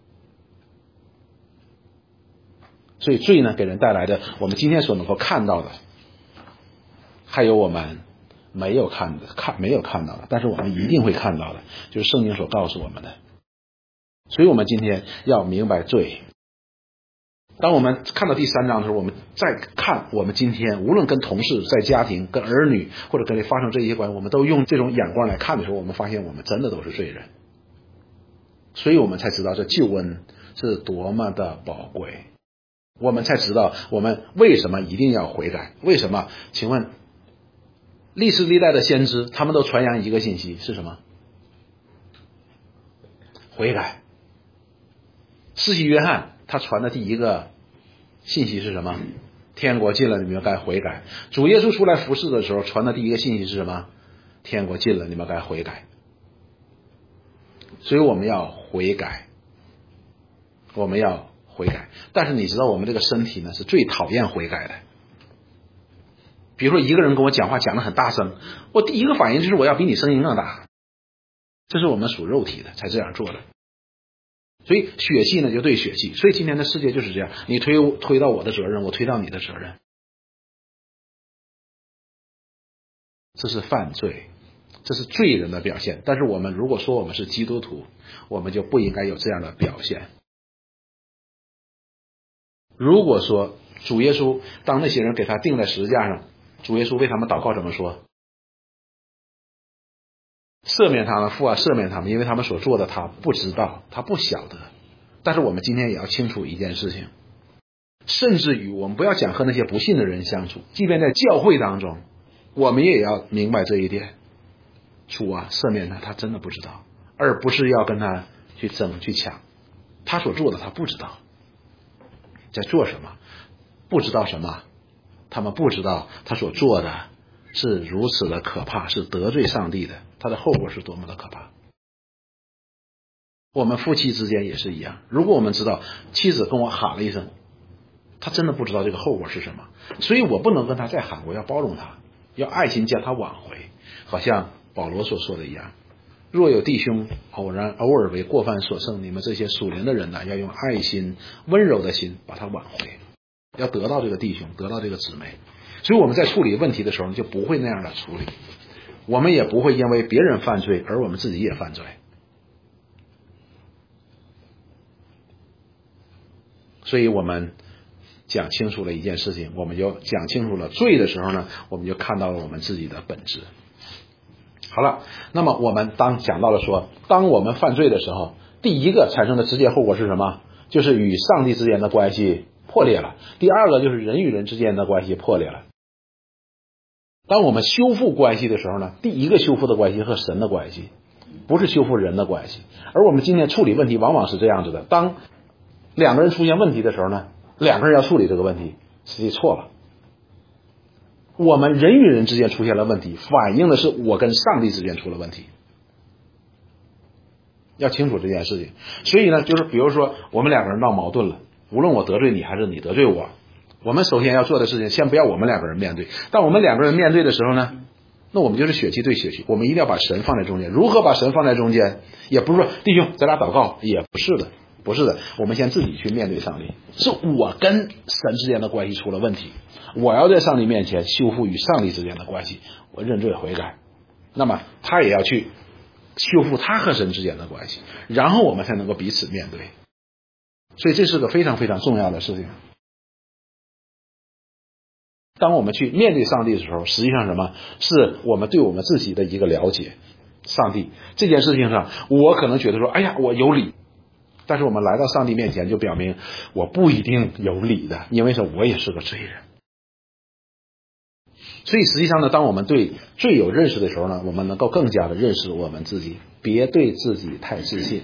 所以罪呢，给人带来的我们今天所能够看到的，还有我们没有看的看没有看到的，但是我们一定会看到的，就是圣经所告诉我们的。所以我们今天要明白罪。当我们看到第三章的时候，我们再看我们今天无论跟同事、在家庭、跟儿女或者跟你发生这些关系，我们都用这种眼光来看的时候，我们发现我们真的都是罪人。所以我们才知道这救恩是多么的宝贵，我们才知道我们为什么一定要悔改。为什么？请问历史历代的先知他们都传扬一个信息是什么？悔改。施洗约翰他传的第一个信息是什么？天国近了，你们该悔改。主耶稣出来服侍的时候传的第一个信息是什么？天国近了，你们该悔改。所以我们要悔改，我们要悔改。但是你知道我们这个身体呢是最讨厌悔改的。比如说一个人跟我讲话讲得很大声，我第一个反应就是我要比你声音更大，这是我们属肉体的才这样做的。所以血气呢就对血气，所以今天的世界就是这样，你推推到我的责任，我推到你的责任，这是犯罪，这是罪人的表现。但是我们如果说我们是基督徒，我们就不应该有这样的表现。如果说主耶稣当那些人给他钉在十字架上，主耶稣为他们祷告怎么说？赦免他们，父啊，赦免他们，因为他们所做的他不知道，他不晓得。但是我们今天也要清楚一件事情，甚至于我们不要讲和那些不信的人相处，即便在教会当中，我们也要明白这一点。主啊，赦免他，他真的不知道，而不是要跟他去争去抢。他所做的他不知道在做什么，不知道什么，他们不知道他所做的是如此的可怕，是得罪上帝的，他的后果是多么的可怕。我们夫妻之间也是一样，如果我们知道妻子跟我喊了一声，他真的不知道这个后果是什么，所以我不能跟他再喊，我要包容他，要爱心将他挽回。好像保罗所说的一样，若有弟兄偶然偶尔为过犯所胜，你们这些属灵的人呢，要用爱心温柔的心把他挽回，要得到这个弟兄，得到这个姊妹。所以我们在处理问题的时候就不会那样的处理，我们也不会因为别人犯罪而我们自己也犯罪。所以我们讲清楚了一件事情，我们就讲清楚了罪的时候呢，我们就看到了我们自己的本质。好了，那么我们当讲到了说，当我们犯罪的时候，第一个产生的直接后果是什么？就是与上帝之间的关系破裂了。第二个就是人与人之间的关系破裂了。当我们修复关系的时候呢，第一个修复的关系和神的关系，不是修复人的关系。而我们今天处理问题往往是这样子的，当两个人出现问题的时候呢，两个人要处理这个问题，实际错了。我们人与人之间出现了问题，反映的是我跟上帝之间出了问题，要清楚这件事情。所以呢，就是比如说我们两个人闹矛盾了，无论我得罪你还是你得罪我，我们首先要做的事情，先不要我们两个人面对。当我们两个人面对的时候呢， 那我们就是血气对血气，我们一定要把神放在中间。如何把神放在中间？也不是说弟兄咱俩祷告，也不是的，不是的。我们先自己去面对上帝，是我跟神之间的关系出了问题，我要在上帝面前修复与上帝之间的关系，我认罪悔改。那么他也要去修复他和神之间的关系，然后我们才能够彼此面对。所以这是个非常非常重要的事情。当我们去面对上帝的时候，实际上什么是我们对我们自己的一个了解。上帝这件事情上，我可能觉得说哎呀我有理，但是我们来到上帝面前就表明我不一定有理的，因为说我也是个罪人。所以实际上呢，当我们对罪有认识的时候呢，我们能够更加的认识我们自己，别对自己太自信。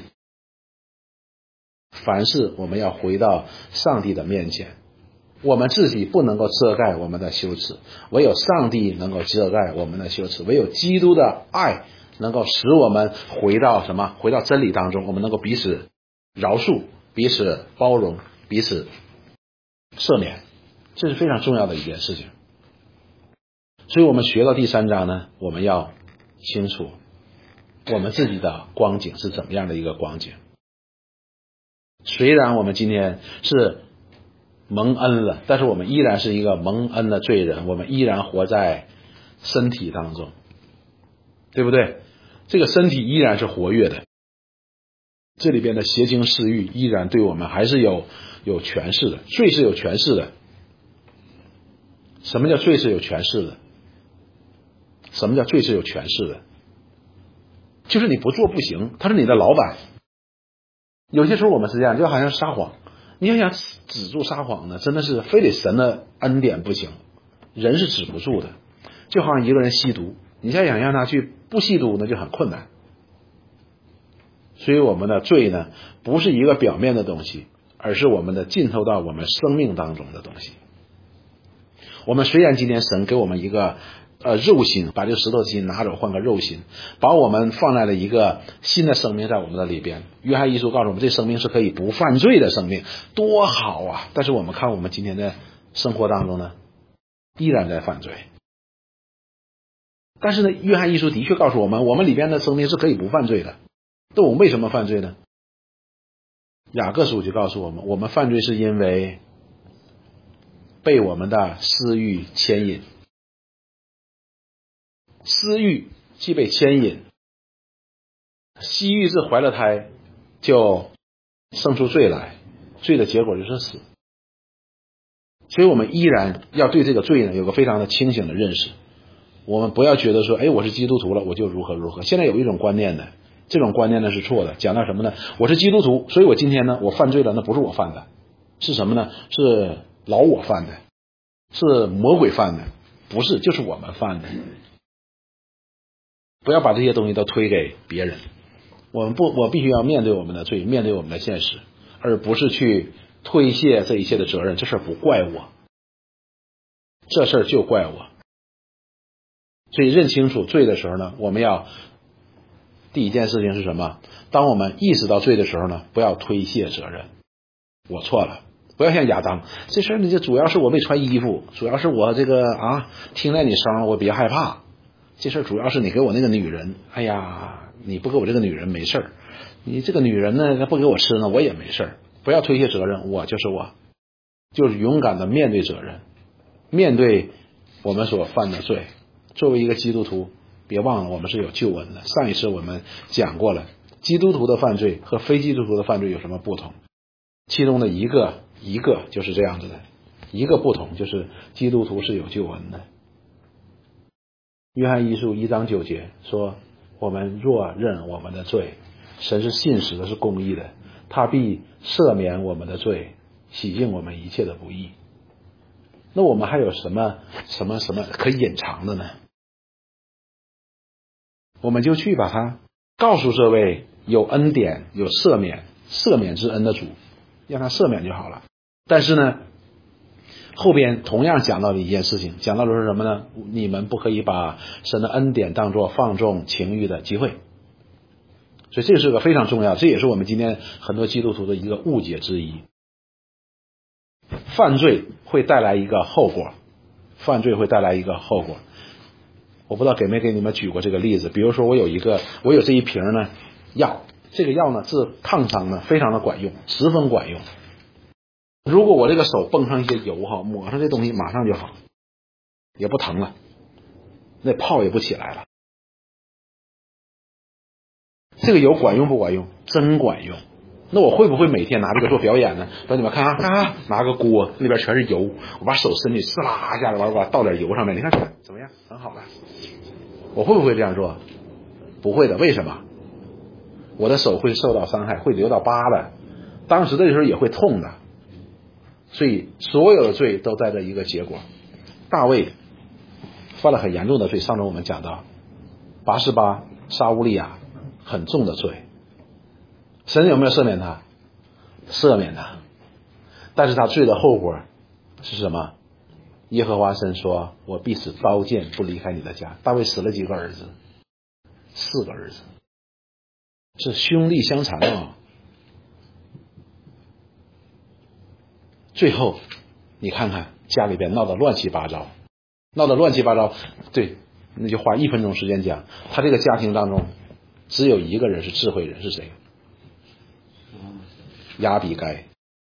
凡事我们要回到上帝的面前，我们自己不能够遮盖我们的羞耻，唯有上帝能够遮盖我们的羞耻，唯有基督的爱能够使我们回到什么？回到真理当中，我们能够彼此饶恕，彼此包容，彼此赦免，这是非常重要的一件事情。所以我们学到第三章呢，我们要清楚我们自己的光景是怎么样的一个光景。虽然我们今天是蒙恩了，但是我们依然是一个蒙恩的罪人，我们依然活在身体当中，对不对？这个身体依然是活跃的，这里边的邪情私欲依然对我们还是有有权势的，罪是有权势的。什么叫罪是有权势的？什么叫罪是有权势的？就是你不做不行，他是你的老板。有些时候我们是这样，就好像撒谎，你要想止住撒谎呢，真的是非得神的恩典不行，人是止不住的。就好像一个人吸毒，你现在想让他去不吸毒呢，就很困难。所以我们的罪呢，不是一个表面的东西，而是我们的浸透到我们生命当中的东西。我们虽然今天神给我们一个呃肉心，把这个石头心拿走换个肉心，把我们放在了一个新的生命在我们的里边。约翰一书告诉我们，这生命是可以不犯罪的生命，多好啊！但是我们看我们今天的生活当中呢，依然在犯罪。但是呢，约翰一书的确告诉我们，我们里边的生命是可以不犯罪的。那我们为什么犯罪呢？雅各书就告诉我们，我们犯罪是因为被我们的私欲牵引，私欲既被牵引，西域是怀了胎就生出罪来，罪的结果就是死。所以我们依然要对这个罪呢有个非常的清醒的认识。我们不要觉得说，哎，我是基督徒了我就如何如何。现在有一种观念呢，这种观念呢是错的，讲到什么呢？我是基督徒，所以我今天呢我犯罪了，那不是我犯的，是什么呢？是老我犯的，是魔鬼犯的，不是，就是我们犯的。不要把这些东西都推给别人，我们不，我必须要面对我们的罪，面对我们的现实，而不是去推卸这一切的责任。这事儿不怪我，这事儿就怪我。所以认清楚罪的时候呢，我们要第一件事情是什么？当我们意识到罪的时候呢，不要推卸责任，我错了。不要像亚当，这事儿呢就主要是我没穿衣服，主要是我这个啊听见你声我比较害怕，这事儿主要是你给我那个女人，哎呀你不给我这个女人没事儿，你这个女人呢她不给我吃呢我也没事儿。不要推卸责任，我就是我，就是勇敢的面对责任，面对我们所犯的罪。作为一个基督徒，别忘了我们是有救恩的。上一次我们讲过了，基督徒的犯罪和非基督徒的犯罪有什么不同？其中的一个一个就是这样子的，一个不同就是基督徒是有救恩的。约翰一书一章九节说，我们若认我们的罪，神是信实的，是公义的，他必赦免我们的罪，洗净我们一切的不义。那我们还有什么什么什么可以隐藏的呢？我们就去把它告诉这位有恩典有赦免赦免之恩的主，让他赦免就好了。但是呢后边同样讲到了一件事情，讲到的是什么呢？你们不可以把神的恩典当作放纵情欲的机会。所以这是个非常重要，这也是我们今天很多基督徒的一个误解之一。犯罪会带来一个后果，犯罪会带来一个后果。 我不知道给没给你们举过这个例子，比如说我有一个我有这一瓶呢药，这个药呢治烫伤呢非常的管用，十分管用。如果我这个手蹦上一些油哈，抹上这东西马上就好，也不疼了，那泡也不起来了。这个油管用不管用？真管用。那我会不会每天拿这个做表演呢？让你们看啊，看啊，拿个锅，那边全是油，我把手伸进去，呲啦一下，完了把倒点油上面，你看看怎么样？很好了。我会不会这样做？不会的。为什么？我的手会受到伤害，会留到疤的，当时的时候也会痛的。所以所有的罪都在这一个结果。大卫犯了很严重的罪，上周我们讲到拔示巴杀乌利亚，很重的罪。神有没有赦免他？赦免他，但是他罪的后果是什么？耶和华神说，我必使刀剑不离开你的家。大卫死了几个儿子？四个儿子，是兄弟相残啊。最后你看看家里边闹得乱七八糟，闹得乱七八糟，对，那就花一分钟时间讲，他这个家庭当中只有一个人是智慧人，是谁？亚比该。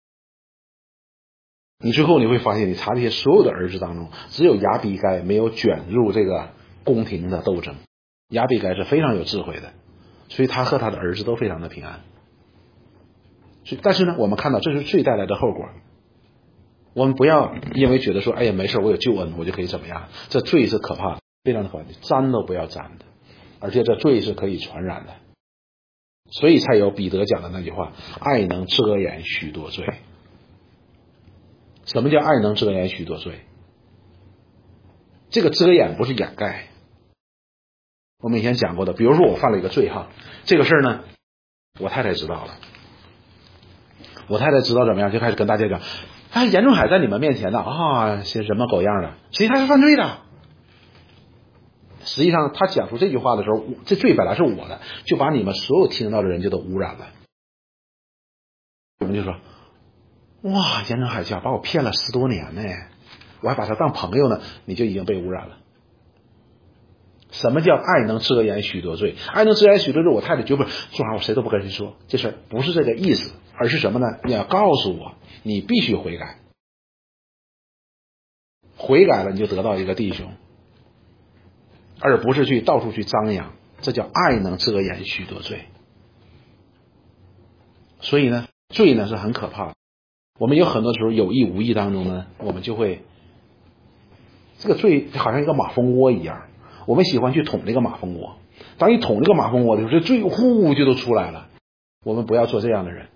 你最后你会发现，你查这些所有的儿子当中，只有亚比该没有卷入这个宫廷的斗争。亚比该是非常有智慧的，所以他和他的儿子都非常的平安。所以但是呢，我们看到这是罪带来的后果。我们不要因为觉得说，哎呀没事，我有救恩，我就可以怎么样。这罪是可怕的，非常的可怕，沾都不要沾的，而且这罪是可以传染的。所以才有彼得讲的那句话，爱能遮掩许多罪。什么叫爱能遮掩许多罪？这个遮掩不是掩盖。我们以前讲过的，比如说我犯了一个罪哈，这个事儿呢我太太知道了，我太太知道怎么样，就开始跟大家讲，哎，严仲海在你们面前呢啊，些人模狗样的，实际他是犯罪的。实际上他讲出这句话的时候，这罪本来是我的，就把你们所有听到的人就都污染了。我们就说，哇，严正海家把我骗了十多年呢，我还把他当朋友呢，你就已经被污染了。什么叫爱能遮掩许多罪？爱能遮掩许多罪，我太太绝不说啥，我谁都不跟谁说，这事儿不是这个意思，而是什么呢？你要告诉我，你必须悔改，悔改了你就得到一个弟兄，而不是去到处去张扬，这叫爱能遮掩许多罪。所以呢，罪呢是很可怕的。我们有很多时候有意无意当中呢，我们就会这个罪好像一个马蜂窝一样，我们喜欢去捅这个马蜂窝。当你捅这个马蜂窝的时候，这罪呼就都出来了。我们不要做这样的人。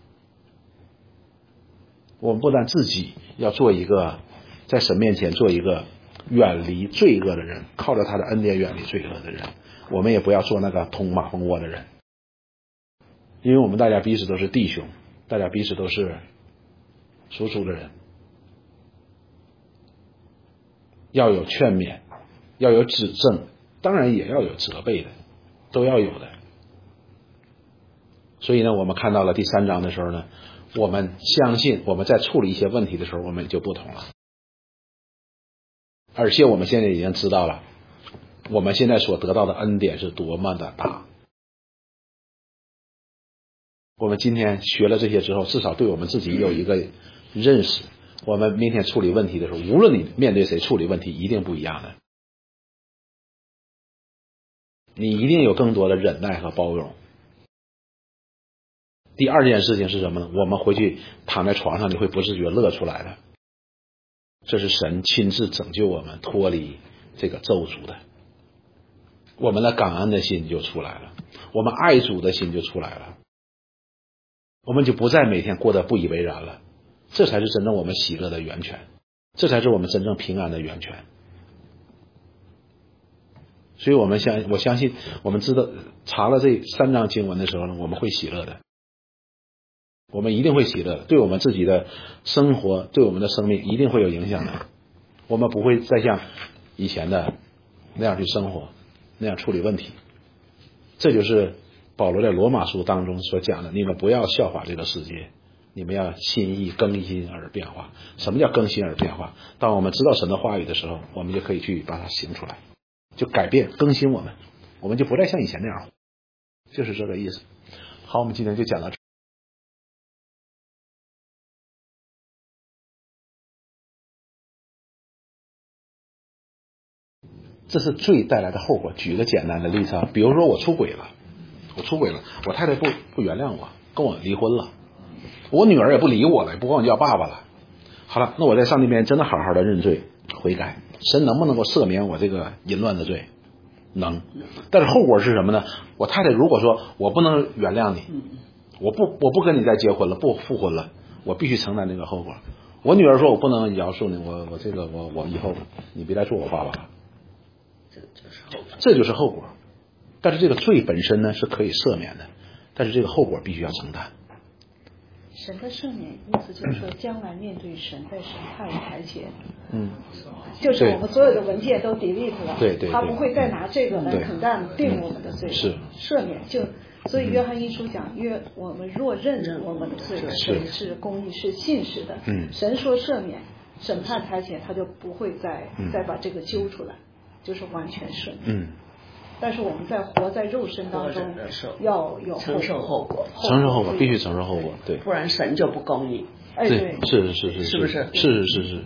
我们不但自己要做一个在神面前做一个远离罪恶的人，靠着他的恩典远离罪恶的人，我们也不要做那个捅马蜂窝的人。因为我们大家彼此都是弟兄，大家彼此都是属主的人，要有劝勉，要有指正，当然也要有责备的，都要有的。所以呢，我们看到了第三章的时候呢，我们相信我们在处理一些问题的时候，我们就不同了。而且我们现在已经知道了，我们现在所得到的恩典是多么的大。我们今天学了这些之后，至少对我们自己有一个认识。我们明天处理问题的时候，无论你面对谁处理问题，一定不一样的。你一定有更多的忍耐和包容。第二件事情是什么呢？我们回去躺在床上，你会不自觉乐出来的。这是神亲自拯救我们脱离这个咒诅的，我们的感恩的心就出来了，我们爱主的心就出来了，我们就不再每天过得不以为然了。这才是真正我们喜乐的源泉，这才是我们真正平安的源泉。所以我们相我相信我们知道查了这三章经文的时候呢，我们会喜乐的，我们一定会喜乐的，对我们自己的生活，对我们的生命一定会有影响的。我们不会再像以前的那样去生活，那样处理问题。这就是保罗在罗马书当中所讲的，你们不要效法这个世界，你们要心意更新而变化。什么叫更新而变化？当我们知道神的话语的时候，我们就可以去把它行出来，就就改变更新我们，我们就不再像以前那样，就是这个意思。好，我们今天就讲到这。这是罪带来的后果。举个简单的例子啊，比如说我出轨了，我出轨了，我太太不不原谅我，跟我离婚了，我女儿也不理我了，也不管我叫爸爸了。好了，那我在上帝面前真的好好的认罪悔改，神能不能够赦免我这个淫乱的罪？能。但是后果是什么呢？我太太如果说我不能原谅你，我不我不跟你再结婚了，不复婚了，我必须承担这个后果。我女儿说我不能饶恕你，我我这个我我以后你别再做我爸爸了，这就是后果。但是这个罪本身呢是可以赦免的，但是这个后果必须要承担。 神的赦免意思就是说，将来面对神在审判台前，嗯，就是我们所有的文件都 delete 了， 对对， 他不会再拿这个来肯定定我们的罪， 是赦免就。所以约翰一书讲，约我们若认我们的罪，神是公义是信实的，嗯，神说赦免，审判台前他就不会再、嗯、再把这个揪出来，就是完全赦免，嗯。但是我们在活在肉身当中，要有承受后果， 承受后果，必须承受后果，对， 不然神就不公义。 哎，对， 是是是是， 是不是？ 是是是是。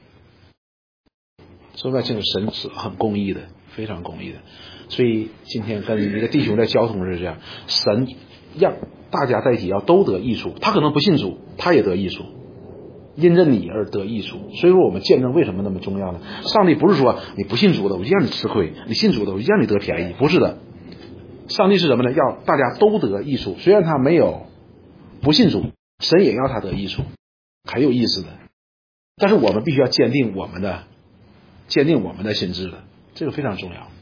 说白了，神是很公义的，非常公义的。所以今天跟一个弟兄在交通是这样，神让大家在一起要都得益处，他可能不信主，他也得益处。因着你而得益处，所以说我们见证为什么那么重要呢？上帝不是说你不信主的我就让你吃亏，你信主的我就让你得便宜，不是的。上帝是什么呢？要大家都得益处，虽然他没有不信主，神也要他得益处，很有意思的。但是我们必须要坚定我们的坚定我们的心智的，这个非常重要。